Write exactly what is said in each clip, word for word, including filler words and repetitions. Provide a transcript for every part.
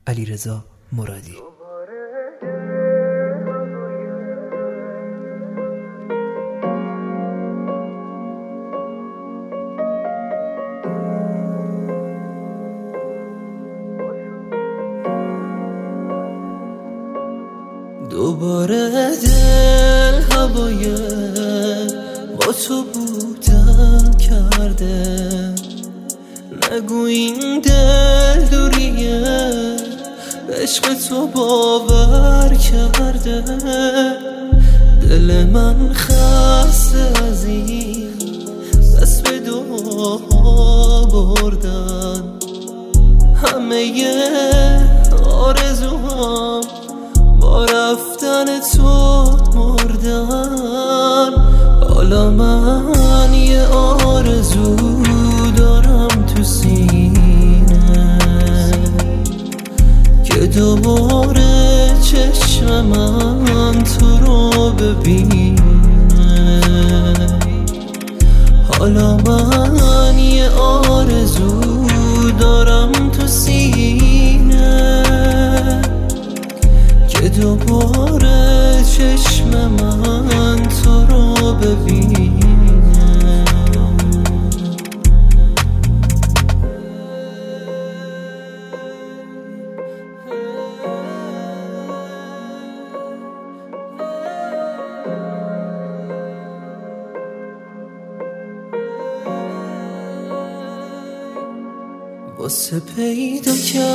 علیرضا مرادی. دوباره دل هوای با تو بودن کرده، نگو این دل دوریه عشق تو باور کرده. دل من خسته از این دست به دعا بردن، همه آرزوام با رفتن تو مردن. حالا من یه آرزو دارم تو سینه که دوباره چشم من تو رو ببینه. حالا من یه آرزو دارم تو سینه که دوباره چشم من تو رو ببینه. واسه پیدا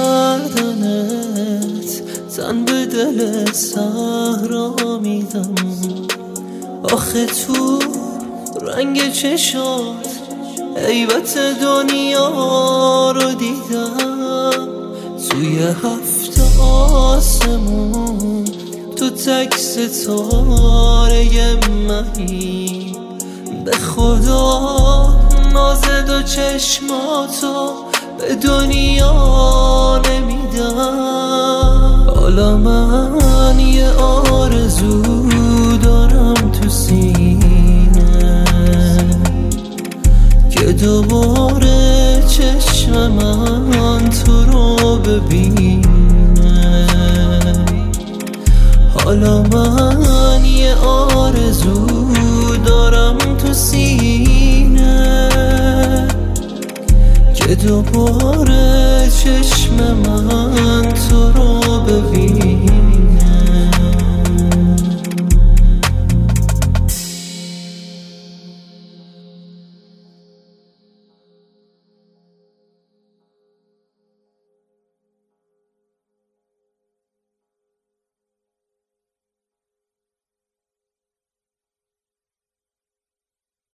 کردنت تن به دل صحرا میدم. آخه تو رنگ چشات عیبت دنیا رو دیدم. توی هفت آسمون تو تک ستاره مهی، به خدا ناز دو چشماتو به دنیا نمیدم. حالا من یه آرزو دارم تو سینه که دوباره چشم من تو رو ببینه. حالا من یه آرزو دارم تو سینه که دوباره چشم من